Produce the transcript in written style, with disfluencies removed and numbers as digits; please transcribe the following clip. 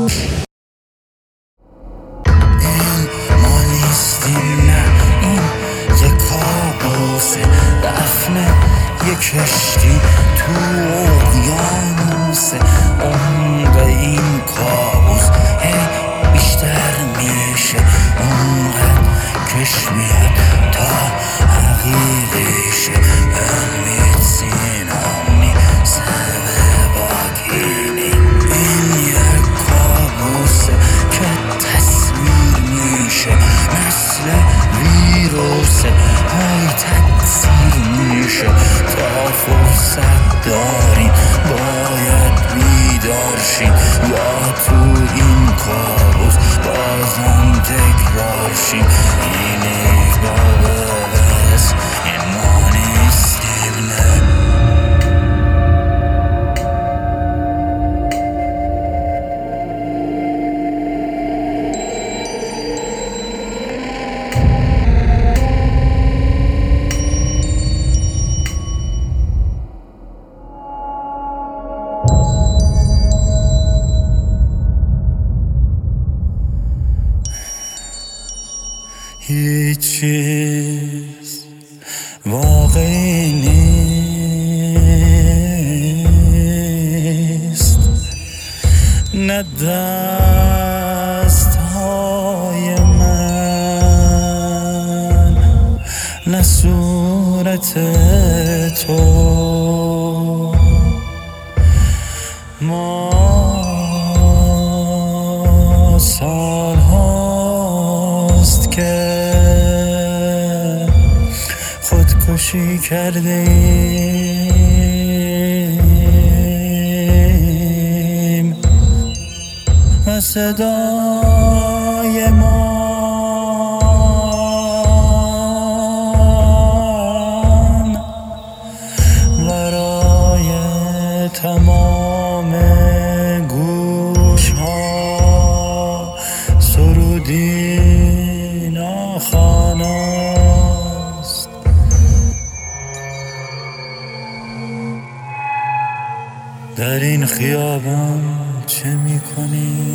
این ما نیستیم، نه این یه کابوسه، دفنه یه کشتی تو اقیانوسه. عمق این کابوس هی بیشتر میشه، اونقدر کش میاد تا حقیقیشه. Ölmedsin همین سبب باقینی. این یه کابوسه که تصویر میشه، مثل ویروسه های تکثیر میشه. تا فرصت داریم باید بیدار شیم، یا تو این کابوس بازم تکرار شیم. این یک بابس، این ما نیستیم، نه. هیچ چیز واقعی نیست، نه دست‌های من، نه صورت تو. ما سال هاست که خودکشی کرده ایم و صدای من برای تمام گوش ها سرودی ناخواناست. در این خیابان چه میکنی؟